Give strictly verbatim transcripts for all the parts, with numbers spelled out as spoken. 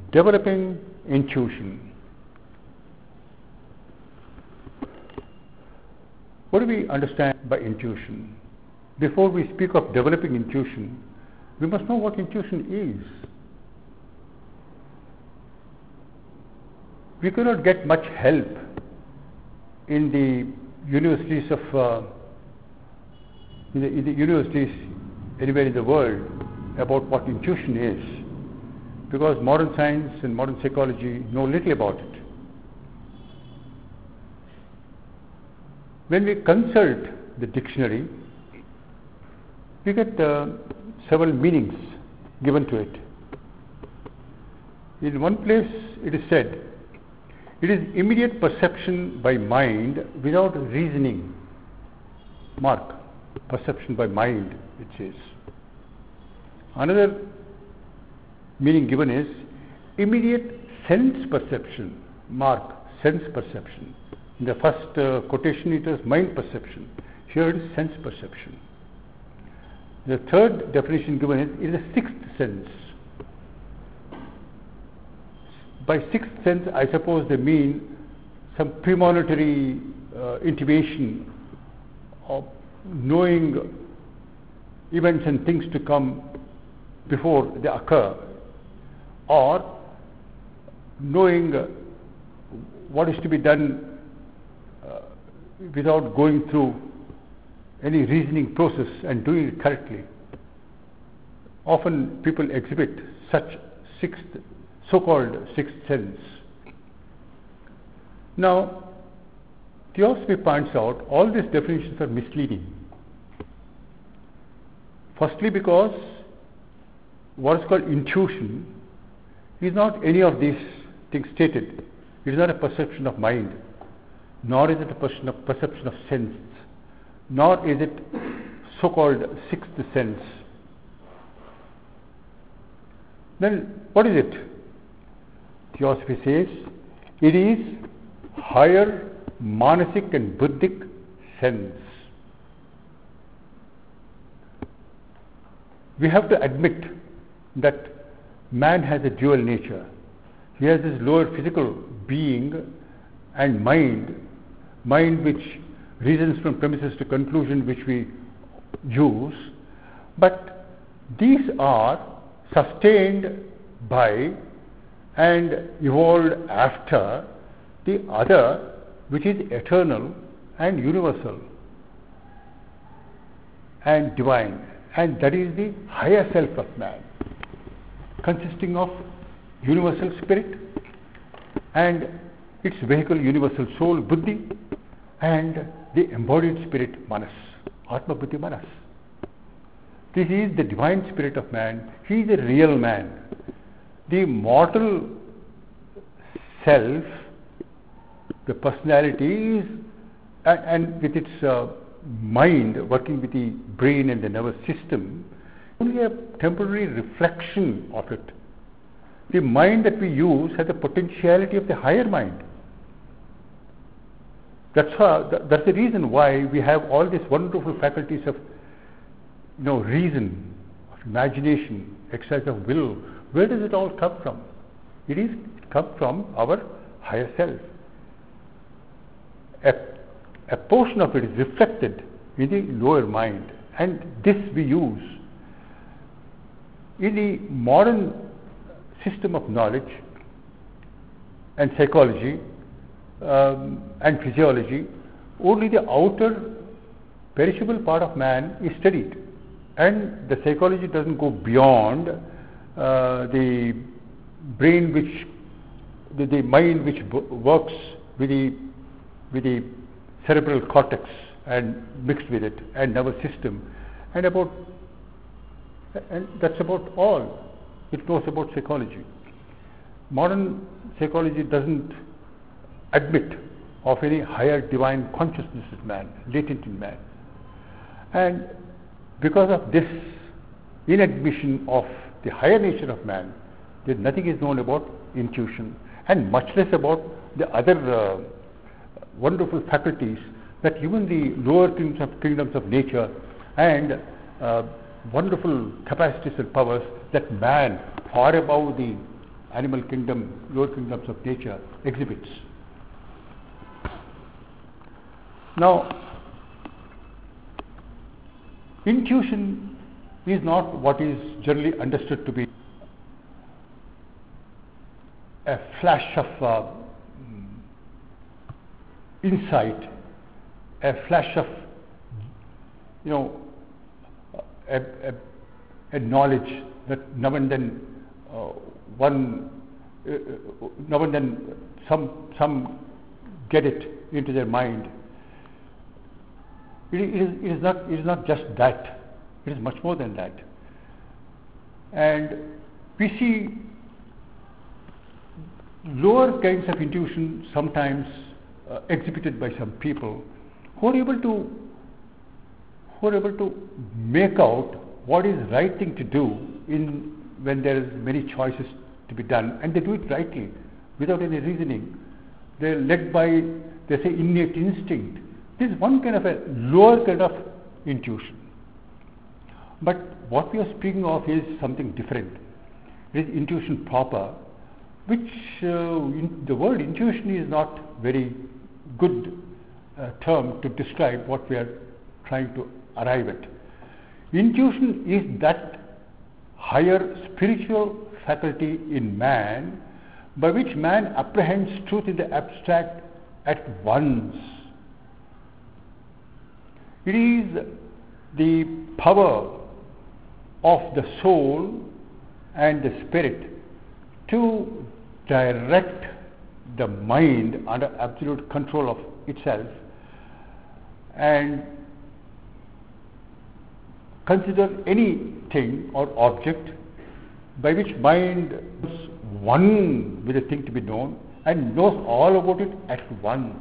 developing intuition. What do we understand by intuition? Before we speak of developing intuition, we must know what intuition is. We cannot get much help in the universities of uh, in, the, in the universities anywhere in the world about what intuition is, because modern science and modern psychology know little about it. When we consult the dictionary, we get uh, several meanings given to it. In one place it is said, it is immediate perception by mind without reasoning. Mark, perception by mind, it says. Another meaning given is immediate sense perception. Mark, sense perception. In the first uh, quotation it was mind perception. Here it is sense perception. The third definition given is, it is a sixth sense. By sixth sense, I suppose they mean some premonitory uh, intimation of knowing events and things to come before they occur, or knowing uh, what is to be done uh, without going through any reasoning process and doing it correctly. Often people exhibit such sixth so-called sixth sense. Now, Theosophy points out all these definitions are misleading. Firstly, because what is called intuition is not any of these things stated. It is not a perception of mind, nor is it a perception of, perception of sense, nor is it so-called sixth sense. Then, what is it? Theosophy says, it is higher manasic and buddhic sense. We have to admit that man has a dual nature. He has this lower physical being and mind, mind which reasons from premises to conclusion which we use, but these are sustained by and evolved after the other, which is eternal and universal and divine, and that is the higher self of man, consisting of universal spirit and its vehicle universal soul, buddhi, and the embodied spirit, manas, atma buddhi manas. This is the divine spirit of man. He is a real man. The mortal self, the personality is, and, and with its uh, mind working with the brain and the nervous system, only a temporary reflection of it. The mind that we use has the potentiality of the higher mind. That's how, that's the reason why we have all these wonderful faculties of, you know, reason, of imagination, exercise of will. Where does it all come from? It is it comes from our higher self. A, a portion of it is reflected in the lower mind, and this we use. In the modern system of knowledge and psychology um, and physiology, only the outer perishable part of man is studied, and the psychology doesn't go beyond uh, the brain which, the, the mind which b- works with the, with the cerebral cortex and mixed with it, and nervous system, and about, and that's about all it knows about psychology. Modern psychology doesn't admit of any higher divine consciousness in man, latent in man. And because of this inadmission of the higher nature of man, there nothing is known about intuition, and much less about the other uh, wonderful faculties that even the lower kingdoms of, kingdoms of nature and uh, wonderful capacities and powers that man, far above the animal kingdom, lower kingdoms of nature exhibits. Now, intuition is not what is generally understood to be a flash of uh, insight, a flash of, you know, a, a, a knowledge that now and then uh, one, uh, now and then some some get it into their mind. It is, it is not it is not just that. It is much more than that. And we see lower kinds of intuition sometimes uh, exhibited by some people who are able to who are able to make out what is right thing to do in when there is many choices to be done, and they do it rightly without any reasoning. They are led by, they say, innate instinct. This is one kind of a lower kind of intuition. But what we are speaking of is something different. It is intuition proper, which uh, in, the word intuition is not very good uh, term to describe what we are trying to arrive at. Intuition is that higher spiritual faculty in man by which man apprehends truth in the abstract at once. It is the power of the soul and the spirit to direct the mind under absolute control of itself and consider anything or object by which mind is one with a thing to be known and knows all about it at once.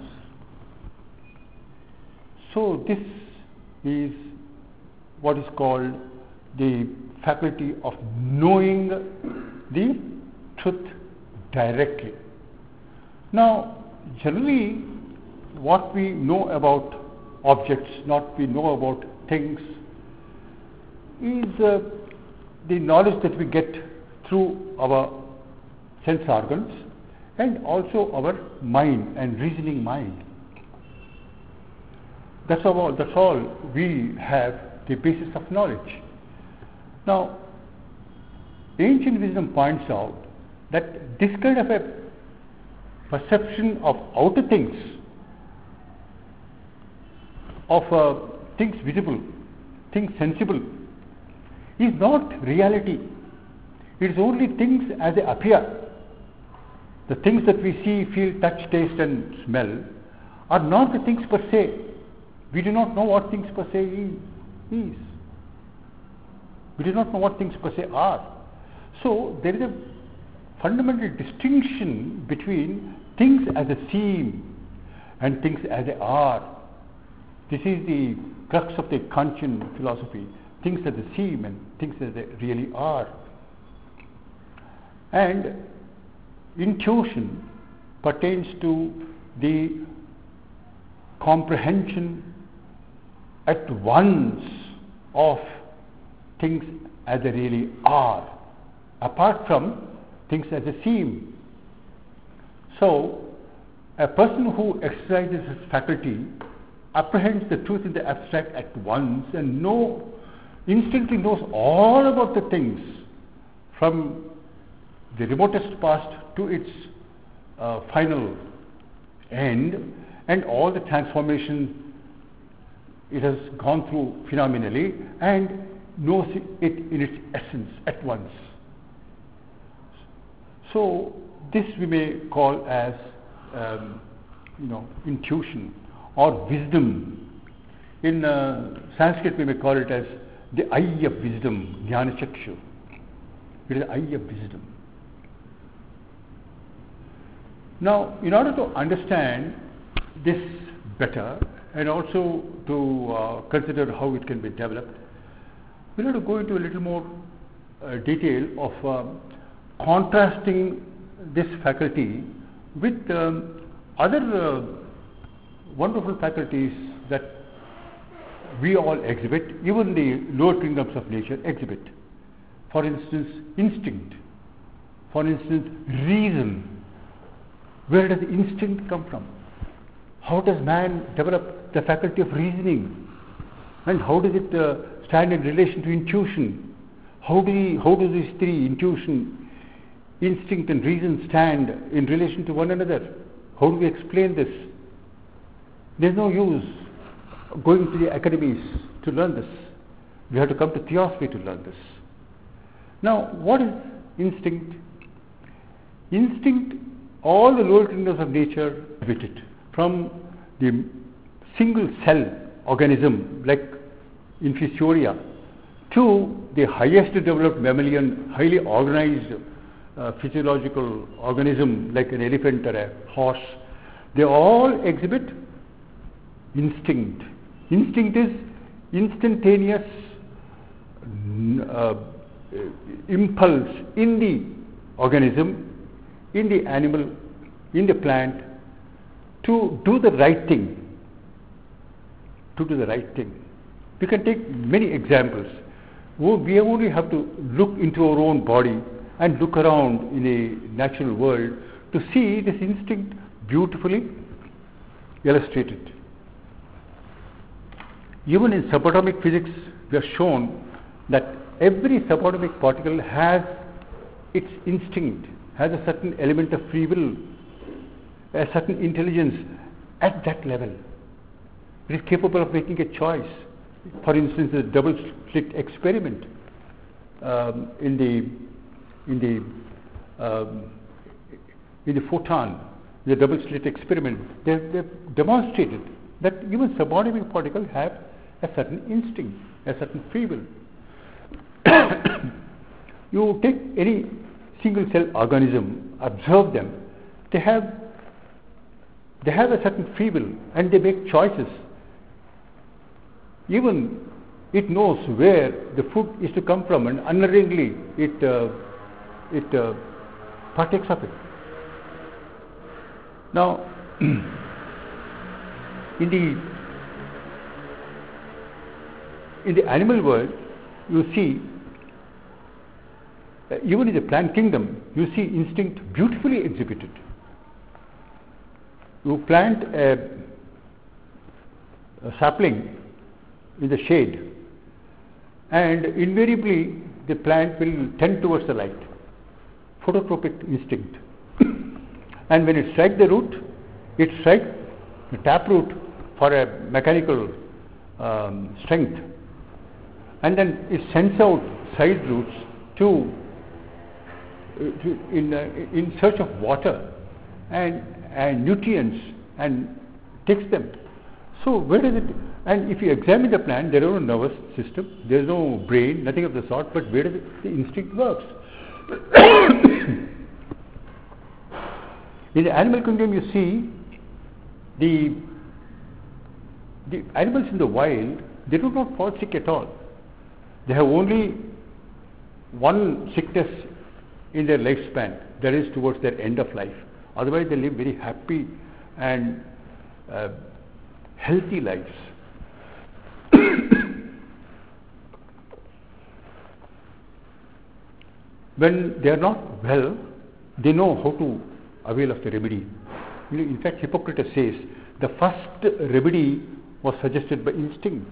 So this is what is called the faculty of knowing the truth directly. Now, generally, what we know about objects, what we know about things, is uh, the knowledge that we get through our sense organs and also our mind and reasoning mind. That's all, that's all we have the basis of knowledge. Now, ancient wisdom points out that this kind of a perception of outer things, of uh, things visible, things sensible, is not reality. It is only things as they appear. The things that we see, feel, touch, taste and smell are not the things per se. We do not know what things per se is. We do not know what things per se are. So there is a fundamental distinction between things as they seem and things as they are. This is the crux of the Kantian philosophy. Things as they seem and things as they really are. And intuition pertains to the comprehension at once of things as they really are, apart from things as they seem. So, a person who exercises his faculty apprehends the truth in the abstract at once and know, instantly knows all about the things from the remotest past to its uh, final end, and all the transformation it has gone through phenomenally, and knows it in its essence at once. So this we may call as um, you know, intuition or wisdom. In uh, Sanskrit we may call it as the eye of wisdom, jnana chakshu. It is the eye of wisdom. Now, in order to understand this better and also to uh, consider how it can be developed, we have to go into a little more uh, detail of um, contrasting this faculty with um, other uh, wonderful faculties that we all exhibit, even the lower kingdoms of nature exhibit. For instance, instinct. For instance, reason. Where does instinct come from? How does man develop the faculty of reasoning? And how does it uh, stand in relation to intuition? How do, we, how do these three, intuition, instinct and reason, stand in relation to one another? How do we explain this? There is no use going to the academies to learn this. We have to come to theosophy to learn this. Now, what is instinct? Instinct, all the lower kingdoms of nature with it. From the single cell organism like Infusoria to the highest developed mammalian, highly organized uh, physiological organism like an elephant or a horse, they all exhibit instinct. Instinct is instantaneous uh, impulse in the organism, in the animal, in the plant, to do the right thing. To do the right thing. We can take many examples. We only have to look into our own body and look around in a natural world to see this instinct beautifully illustrated. Even in subatomic physics, we have shown that every subatomic particle has its instinct, has a certain element of free will, a certain intelligence at that level. It is capable of making a choice. For instance, the double slit experiment um, in the in the um, in the photon, the double slit experiment, they have demonstrated that even subatomic particles have a certain instinct, a certain free will. You take any single cell organism, observe them, they have they have a certain free will and they make choices. Even it knows where the food is to come from, and unerringly it uh, it uh, partakes of it. Now, in the in the animal world, you see, uh, even in the plant kingdom, you see instinct beautifully exhibited. You plant a, a sapling in the shade, and invariably the plant will tend towards the light. Phototropic instinct. And when it strikes the root, it strikes the taproot for a mechanical um, strength, and then it sends out side roots to, uh, to in uh, in search of water and, and nutrients, and takes them. So where does it? And if you examine the plant, there is no nervous system, there is no brain, nothing of the sort. But where does it, the instinct works? In the animal kingdom, you see the the animals in the wild, they do not fall sick at all. They have only one sickness in their lifespan, that is towards their end of life. Otherwise, they live very happy and uh, healthy lives. When they are not well, they know how to avail of the remedy. You know, in fact, Hippocrates says the first remedy was suggested by instinct.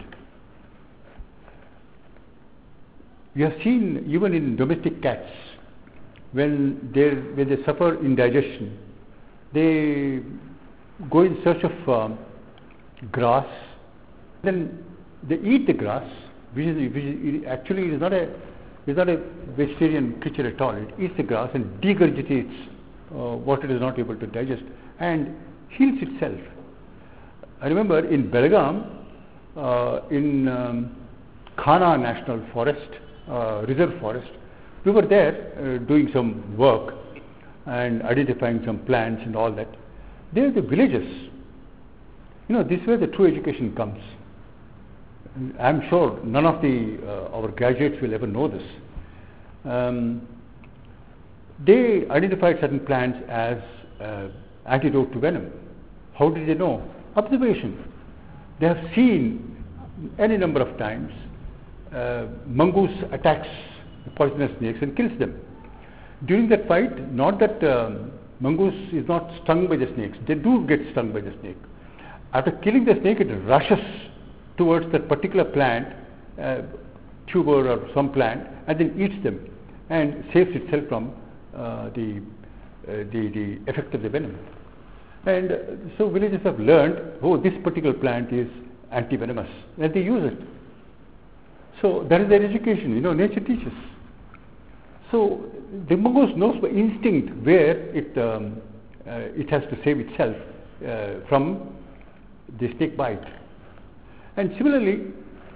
We have seen even in domestic cats, when they when they suffer indigestion, they go in search of um, grass. Then they eat the grass, which is, which is actually is not a is not a vegetarian creature at all. It eats the grass and regurgitates uh, what it is not able to digest and heals itself. I remember in Belgaum, uh, in um, Khana National Forest, uh, Reserve Forest, we were there uh, doing some work and identifying some plants and all that. There are the villages. You know, this is where the true education comes. I am sure none of the uh, our graduates will ever know this. Um, they identified certain plants as uh, antidote to venom. How did they know? Observation. They have seen any number of times uh, mongoose attacks poisonous snakes and kills them. During that fight, not that um, mongoose is not stung by the snakes. They do get stung by the snake. After killing the snake, it rushes towards that particular plant, uh, tuber or some plant, and then eats them and saves itself from uh, the, uh, the the effect of the venom. And uh, so villagers have learned, oh, this particular plant is anti-venomous, and they use it. So that is their education. You know, nature teaches. So the mongoose knows by instinct where it um, uh, it has to save itself uh, from the snake bite. And similarly,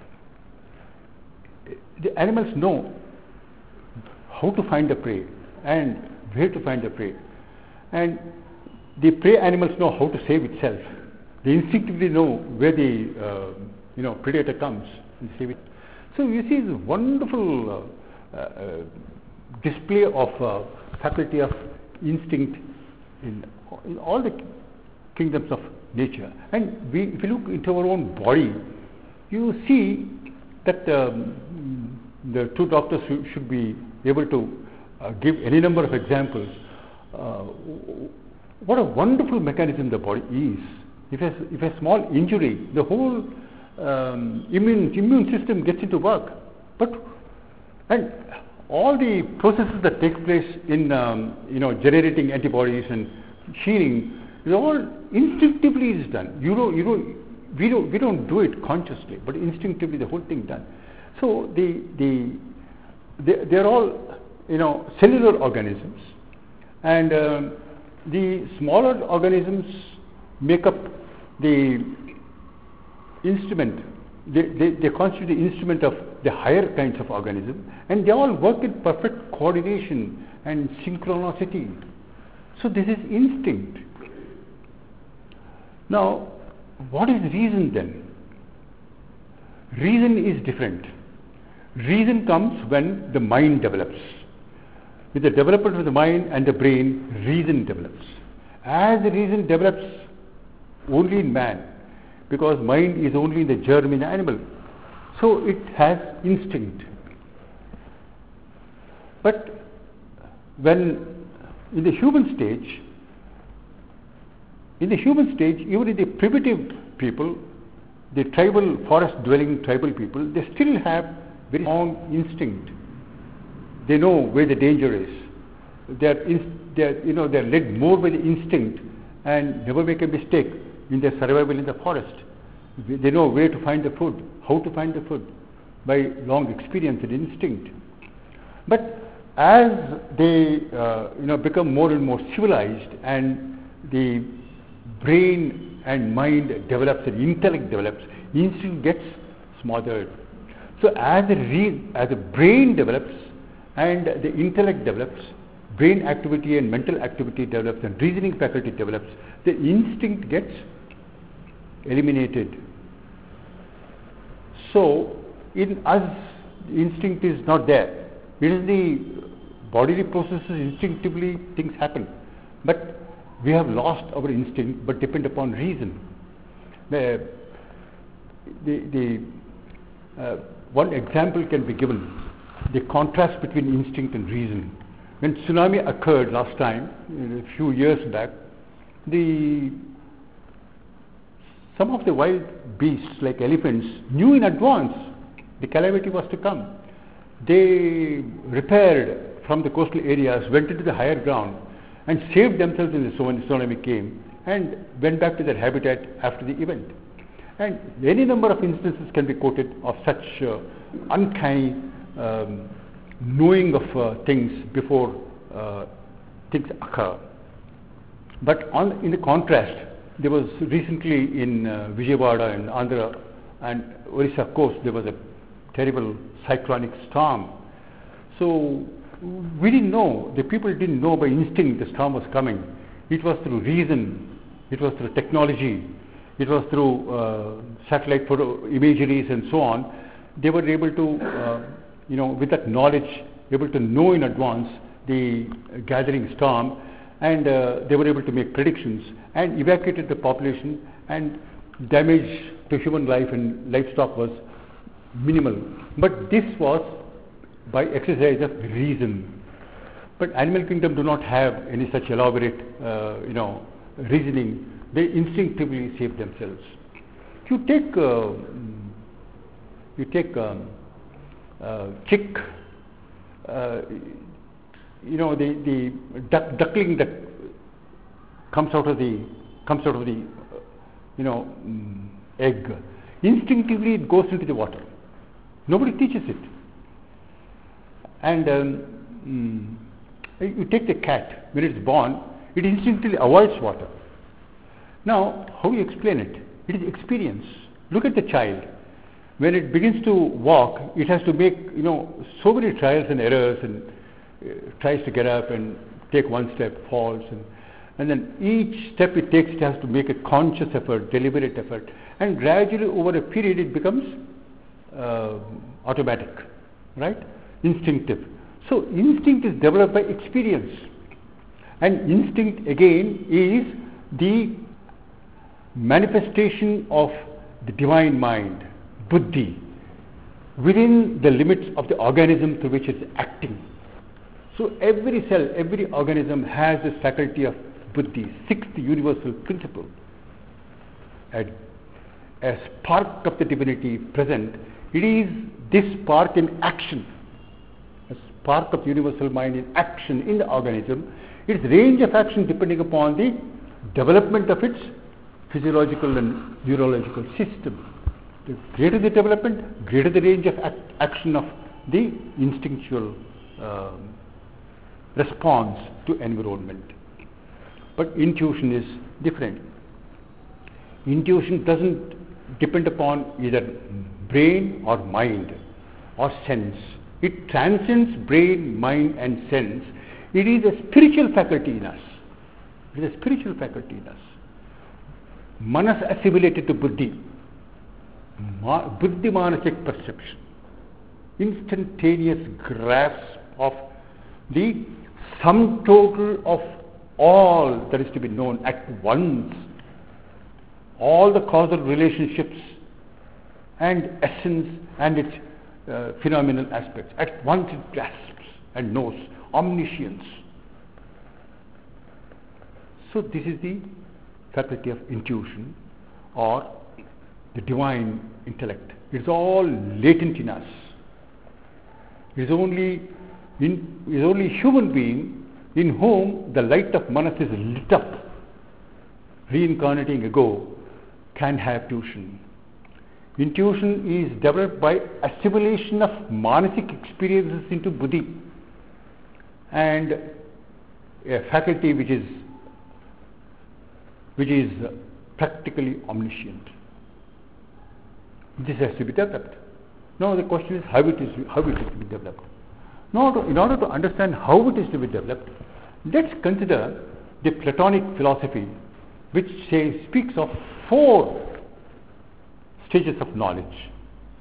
the animals know how to find the prey and where to find the prey. And the prey animals know how to save itself. They instinctively know where the uh, you know predator comes and save it. So you see this wonderful uh, uh, display of uh, faculty of instinct in, in all the kingdoms of nature. And we, if you look into our own body, you see that um, the two doctors sh- should be able to uh, give any number of examples. Uh, what a wonderful mechanism the body is. If a, if a small injury, the whole um, immune immune system gets into work. But and all the processes that take place in um, you know generating antibodies and healing, it all instinctively is done. You know, you know, we don't we don't do it consciously, but instinctively the whole thing done. So the the they, they're all you know cellular organisms, and um, the smaller organisms make up the instrument. They, they, they constitute the instrument of the higher kinds of organisms, and they all work in perfect coordination and synchronicity. So this is instinct. Now, what is reason then? Reason is different. Reason comes when the mind develops. With the development of the mind and the brain, reason develops. As the reason develops only in man, because mind is only in the germ in the animal, so it has instinct. But when in the human stage, in the human stage, even in the primitive people, the tribal, forest-dwelling tribal people, they still have very strong instinct. They know where the danger is. They're, in, they're, you know, they're led more by the instinct and never make a mistake in their survival in the forest. They know where to find the food, how to find the food, by long experience and instinct. But as they uh, you know, become more and more civilized, and the brain and mind develops and intellect develops, instinct gets smothered. So as the, re- as the brain develops and the intellect develops, brain activity and mental activity develops and reasoning faculty develops, the instinct gets eliminated. So in us, instinct is not there. It is the bodily processes, instinctively things happen. But we have lost our instinct but depend upon reason. The, the, the uh, one example can be given, the contrast between instinct and reason. When tsunami occurred last time, a few years back, the some of the wild beasts like elephants knew in advance the calamity was to come. They repaired from the coastal areas, went into the higher ground and saved themselves in the tsunami came and went back to their habitat after the event. And any number of instances can be quoted of such uh, uncanny um, knowing of uh, things before uh, things occur. But on, in the contrast, there was recently in uh, Vijayawada and Andhra and Orissa coast, there was a terrible cyclonic storm. So we didn't know, the people didn't know by instinct the storm was coming. It was through reason, it was through technology, it was through uh, satellite photo imageries and so on. They were able to, uh, you know, with that knowledge, able to know in advance the gathering storm, and uh, they were able to make predictions and evacuated the population, and damage to human life and livestock was minimal. But this was by exercise of reason. But animal kingdom do not have any such elaborate, uh, you know, reasoning. They instinctively save themselves. You take, uh, you take um, uh, chick, uh, you know, the the duck, duckling that comes out of the comes out of the, uh, you know, um, egg. Instinctively, it goes into the water. Nobody teaches it. And um, mm, you take the cat, when it's born, it instinctively avoids water. Now, how do you explain it? It is experience. Look at the child. When it begins to walk, it has to make, you know, so many trials and errors, and uh, tries to get up and take one step, falls, and, and then each step it takes, it has to make a conscious effort, deliberate effort, and gradually over a period it becomes uh, automatic, right? Instinctive. So instinct is developed by experience, and instinct again is the manifestation of the divine mind, buddhi, within the limits of the organism through which it's acting. So every cell, every organism has this faculty of buddhi, sixth universal principle. A, a spark of the divinity present, it is this spark in action, a spark of universal mind in action in the organism. Its range of action depending upon the development of its physiological and neurological system. The greater the development, greater the range of act, action of the instinctual uh, response to environment. But intuition is different. Intuition doesn't depend upon either brain or mind or sense. It transcends brain, mind and sense. It is a spiritual faculty in us. It is a spiritual faculty in us. Manas assimilated to buddhi. Ma- buddhi manasic perception. Instantaneous grasp of the sum total of all that is to be known at once. All the causal relationships and essence and its uh, phenomenal aspects. At once it grasps and knows. Omniscience. So this is the faculty of intuition or the divine intellect. It's all latent in us. It's only in, it's only human being in whom the light of Manas is lit up, reincarnating ago, can have tuition. Intuition is developed by assimilation of manasic experiences into buddhi, and a faculty which is which is practically omniscient. This has to be developed. Now the question is how it is how it is to be developed. Now, to, in order to understand how it is to be developed, let's consider the Platonic philosophy, which says, speaks of four stages of knowledge.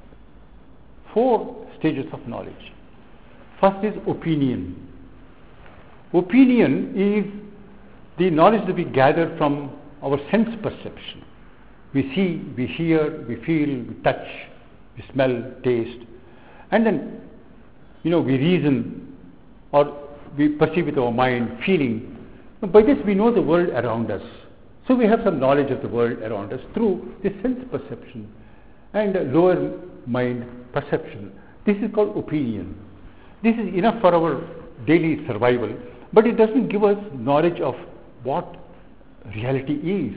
Four stages of knowledge. First is opinion. Opinion is the knowledge that we gather from our sense perception. We see, we hear, we feel, we touch, we smell, taste, and then, you know, we reason or we perceive with our mind, feeling. By this we know the world around us. So we have some knowledge of the world around us through the sense perception and lower mind perception. This is called opinion. This is enough for our daily survival, but it doesn't give us knowledge of what reality is.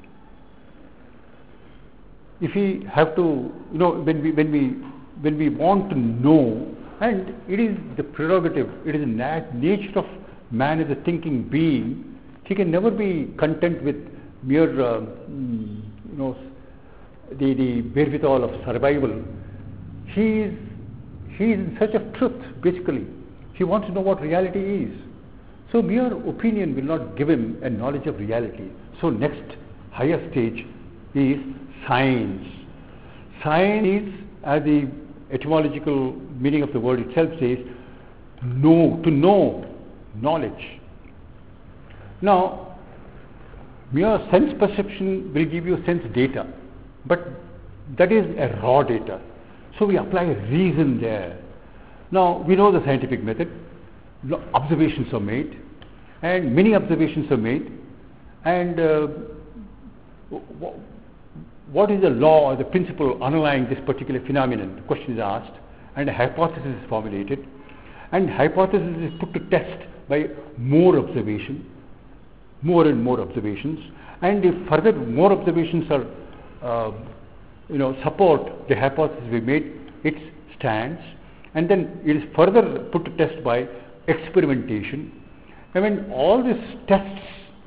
If we have to, you know, when we when we when we want to know, and it is the prerogative, it is the nat- nature of man as a thinking being, he can never be content with mere, uh, mm, you know, the the wherewithal of survival. He is he is in search of truth. Basically, he wants to know what reality is. So mere opinion will not give him a knowledge of reality. So next higher stage is science. Science is, as the etymological meaning of the word itself says, know, to know, knowledge. Now, mere sense perception will give you sense data, but that is a raw data. So we apply reason there. Now, we know the scientific method. lo- observations are made, and many observations are made, and uh, w- what is the law or the principle underlying this particular phenomenon? The question is asked, and a hypothesis is formulated, and hypothesis is put to test by more observation, more and more observations, and if further more observations are, uh, you know, support the hypothesis we made, it stands, and then it is further put to test by experimentation. And when all these tests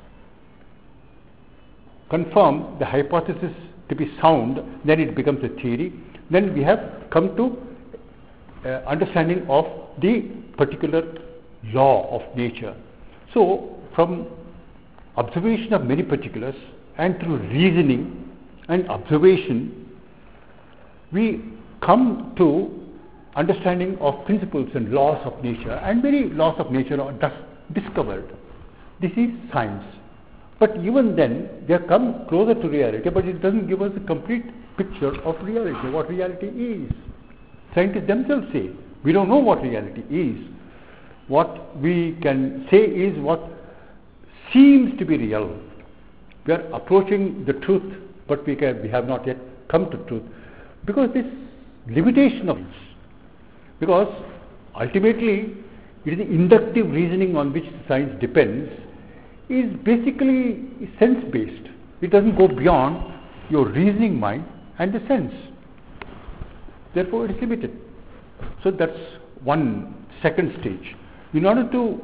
confirm the hypothesis to be sound, then it becomes a theory. Then we have come to uh, understanding of the particular law of nature. So, from observation of many particulars and through reasoning and observation, we come to understanding of principles and laws of nature, and many laws of nature are thus discovered. This is science. But even then, they have come closer to reality, but it doesn't give us a complete picture of reality, what reality is. Scientists themselves say, we don't know what reality is. What we can say is what seems to be real. We are approaching the truth, but we, can, we have not yet come to truth. Because this limitation of this, because ultimately it is the inductive reasoning on which science depends, is basically sense-based. It doesn't go beyond your reasoning mind and the sense. Therefore, it is limited. So that's one second stage. In order to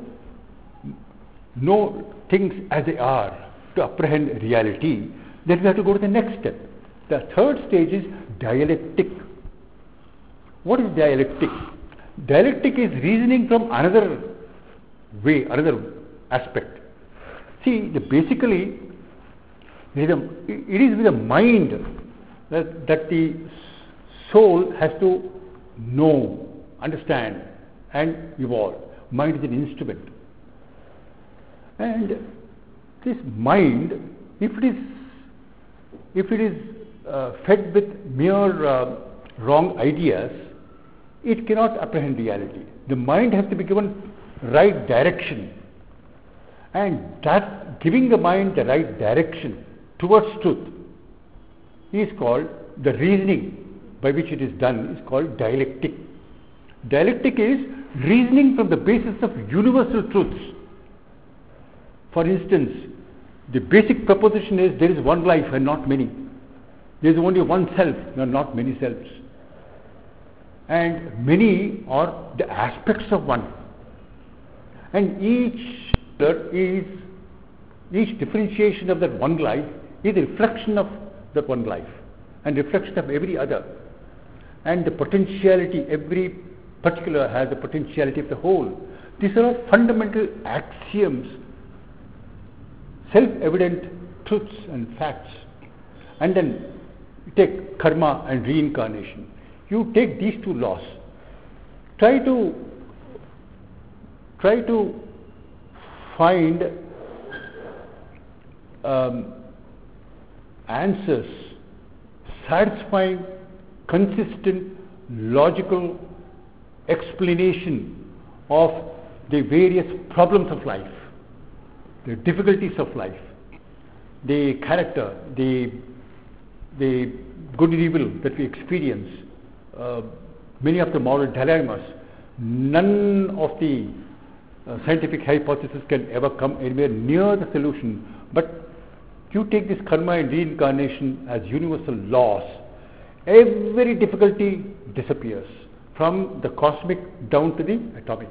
know things as they are, to apprehend reality, then we have to go to the next step. The third stage is dialectic. What is dialectic? Dialectic is reasoning from another way, another aspect. See, the basically, it is, a, it is with the mind that, that the soul has to know, understand, and evolve. Mind is an instrument. And this mind, if it is, if it is uh, fed with mere uh, wrong ideas, it cannot apprehend reality. The mind has to be given right direction. And that giving the mind the right direction towards truth is called, the reasoning by which it is done is called dialectic. Dialectic is reasoning from the basis of universal truths. For instance, the basic proposition is there is one life and not many. There is only one self and not many selves. And many are the aspects of one. And each is, each differentiation of that one life is a reflection of that one life and reflection of every other. And the potentiality, every particular has the potentiality of the whole. These are fundamental axioms, self-evident truths and facts. And then you take karma and reincarnation. You take these two laws. Try to try to find um, answers, satisfying, consistent, logical explanation of the various problems of life, the difficulties of life, the character, the, the good and evil that we experience, uh, many of the moral dilemmas. None of the uh, scientific hypothesis can ever come anywhere near the solution. But you take this karma and reincarnation as universal laws, every difficulty disappears from the cosmic down to the atomic.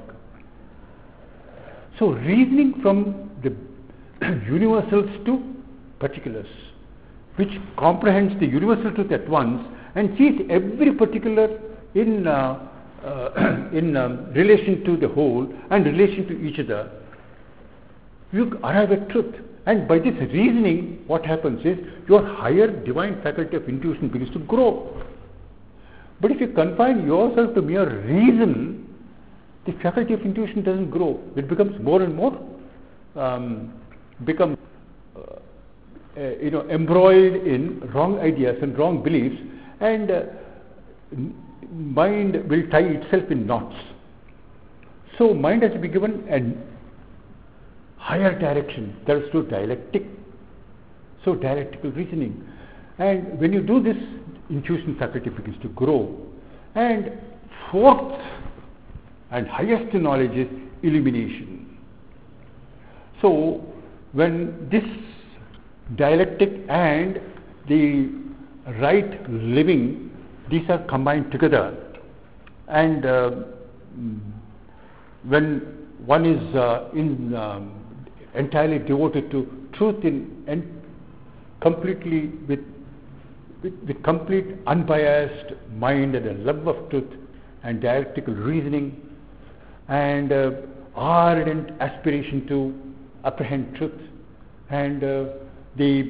So reasoning from the universals to particulars, which comprehends the universal truth at once and sees every particular in uh, uh, in um, relation to the whole and relation to each other, you arrive at truth. And by this reasoning, what happens is your higher divine faculty of intuition begins to grow. But if you confine yourself to mere reason, the faculty of intuition doesn't grow. It becomes more and more um, become uh, uh, you know embroiled in wrong ideas and wrong beliefs, and uh, mind will tie itself in knots. So mind has to be given a higher direction, that is through dialectic. So dialectical reasoning. And when you do this, intuition faculty begins to grow. And fourth and highest knowledge is illumination. So when this dialectic and the right living, these are combined together, and uh, when one is uh, in um, entirely devoted to truth in and completely with, with with complete unbiased mind and a love of truth and dialectical reasoning and uh, ardent aspiration to apprehend truth and uh, the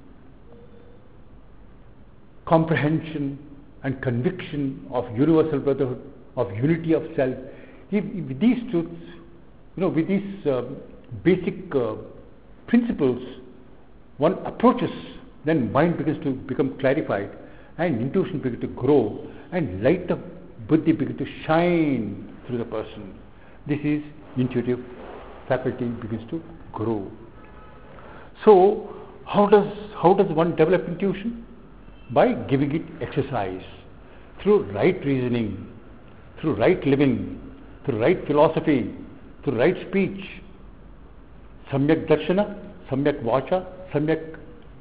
comprehension and conviction of universal brotherhood, of unity of self. If, if these truths, you know, with these uh, basic uh, principles, one approaches, then mind begins to become clarified, and intuition begins to grow, and light of buddhi begins to shine through the person. This is intuitive faculty begins to grow. So, how does how does one develop intuition? By giving it exercise through right reasoning, through right living, through right philosophy, through right speech. Samyak darshana, samyak vacha, samyak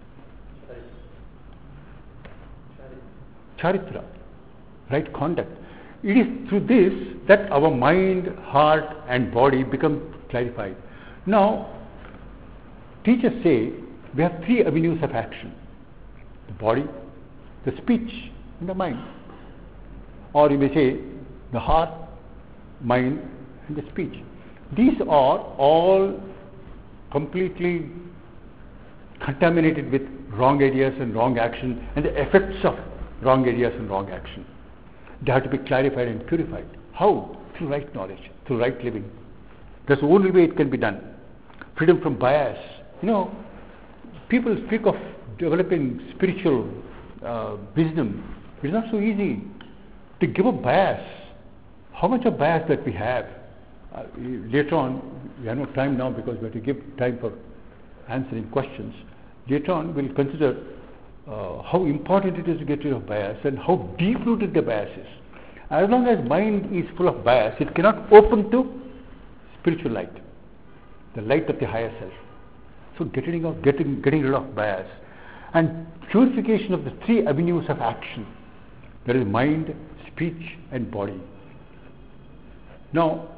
charitra, right conduct. It is through this that our mind, heart and body become clarified. Now, teachers say we have three avenues of action: the body, the speech and the mind. Or you may say the heart, mind and the speech. These are all completely contaminated with wrong ideas and wrong action and the effects of wrong ideas and wrong action. They have to be clarified and purified. How? Through right knowledge, through right living. That's the only way it can be done. Freedom from bias. You know, people speak of developing spiritual uh, wisdom. It's not so easy to give up bias. How much of bias that we have? Uh, later on, we have no time now because we have to give time for answering questions. Later on, we'll consider uh, how important it is to get rid of bias and how deep-rooted the bias is. As long as mind is full of bias, it cannot open to spiritual light, the light of the higher self. So getting, of, getting, getting rid of bias and purification of the three avenues of action, that is mind, speech and body. Now,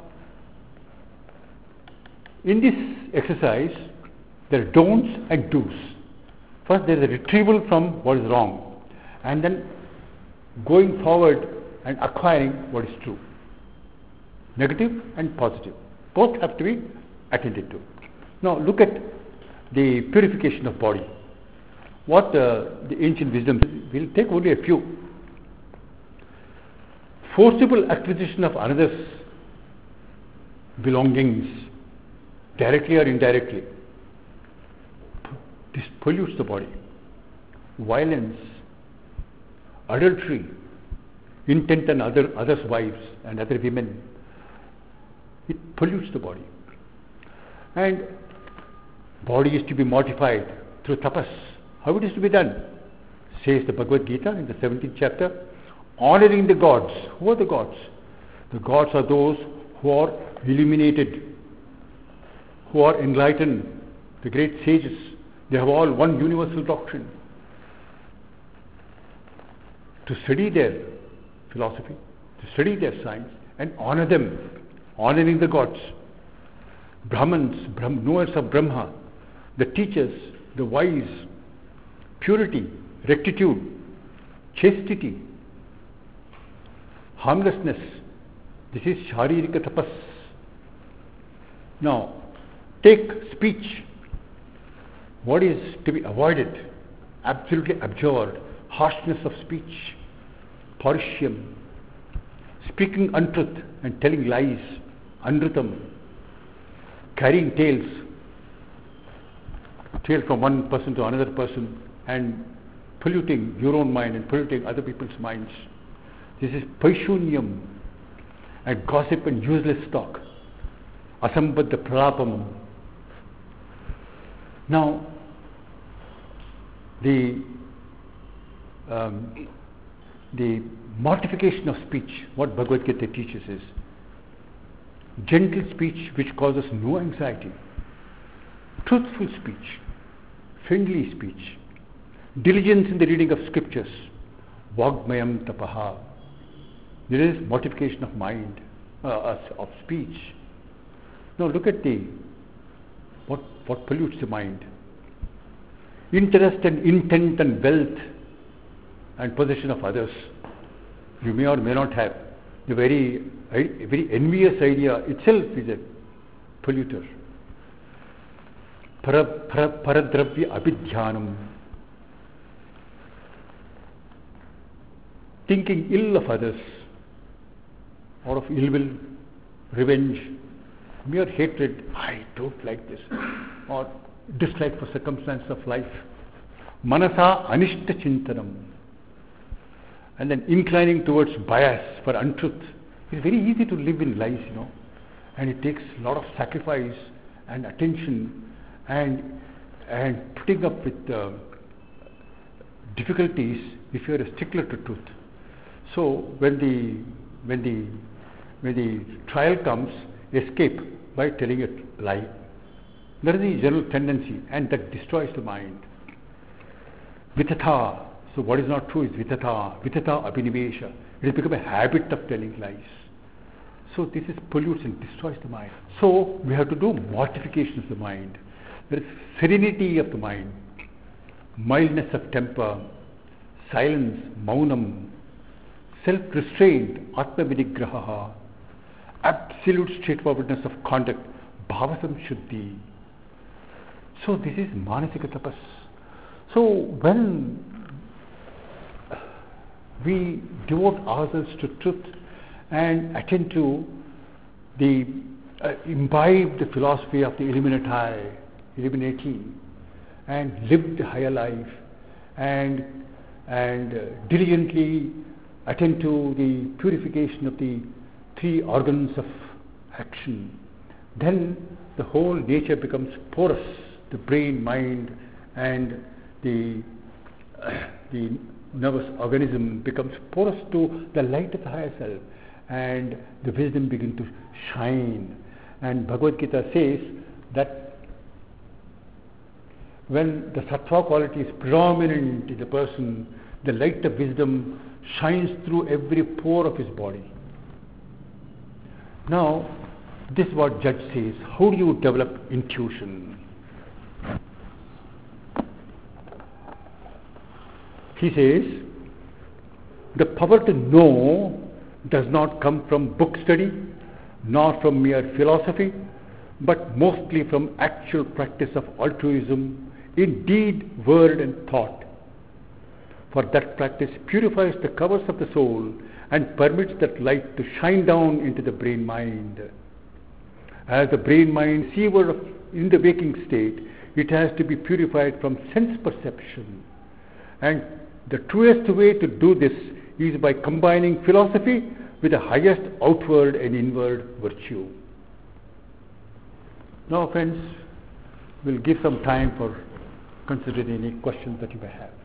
in this exercise, there are don'ts and do's. First, there is a retrieval from what is wrong, and then going forward and acquiring what is true. Negative and positive. Both have to be attended to. Now, look at the purification of body. What uh, the ancient wisdom, we'll take only a few. Forcible acquisition of another's belongings, directly or indirectly, this pollutes the body. Violence, adultery, intent on other others' wives and other women, it pollutes the body. And body is to be mortified through tapas. How it is to be done? Says the Bhagavad Gita in the seventeenth chapter, honoring the gods. Who are the gods? The gods are those who are illuminated, who are enlightened, the great sages. They have all one universal doctrine. To study their philosophy, to study their science and honor them, honoring the gods. Brahmans, Brahm, knowers of Brahma, the teachers, the wise, purity, rectitude, chastity, harmlessness. This is Sharirika tapas. Now, take speech. What is to be avoided? Absolutely abjured. Harshness of speech, parusham, speaking untruth and telling lies, anrutam, carrying tales, tale from one person to another person and polluting your own mind and polluting other people's minds. This is paishunyam, and gossip and useless talk. Asambadha pralapam. Now, the um, the mortification of speech, what Bhagavad Gita teaches is gentle speech which causes no anxiety, truthful speech, friendly speech, diligence in the reading of scriptures, vagmayam tapaha. There is mortification of mind, uh, of speech. Now look at the what what pollutes the mind. Interest and intent and wealth and possession of others. You may or may not have. The very, a very envious idea itself is a polluter. Para, para, paradravya abhidhyanam. Thinking ill of others, out of ill will, revenge, mere hatred, I don't like this, or dislike for circumstances of life. Manasa anishta chintanam. And then inclining towards bias for untruth. It's very easy to live in lies, you know, and it takes a lot of sacrifice and attention and and putting up with uh, difficulties if you are a stickler to truth. So when the when the when the trial comes, escape by telling a lie. That is the general tendency, and that destroys the mind. Vitatha. So what is not true is vitatha, vitatha abhinivesha. It has become a habit of telling lies. So this is pollutes and destroys the mind. So we have to do mortification of the mind. There is serenity of the mind, mildness of temper, silence, maunam, self-restraint, atma vinigraha, absolute straightforwardness of conduct, bhavasam shuddhi. So this is manasika tapas. So when we devote ourselves to truth and attend to the uh, imbibe the philosophy of the illuminati, illuminati, and live the higher life, and and uh, diligently attend to the purification of the three organs of action, then the whole nature becomes porous. The brain, mind, and the uh, the nervous organism becomes porous to the light of the higher self, and the wisdom begins to shine. And Bhagavad Gita says that when the sattva quality is predominant in the person, the light of wisdom shines through every pore of his body. Now, this is what Judge says. How do you develop intuition? He says, the power to know does not come from book study, nor from mere philosophy, but mostly from actual practice of altruism in deed, word and thought. For that practice purifies the covers of the soul and permits that light to shine down into the brain-mind. As the brain-mind receiver in the waking state, it has to be purified from sense perception. And the truest way to do this is by combining philosophy with the highest outward and inward virtue. Now friends, we'll give some time for considering any questions that you may have.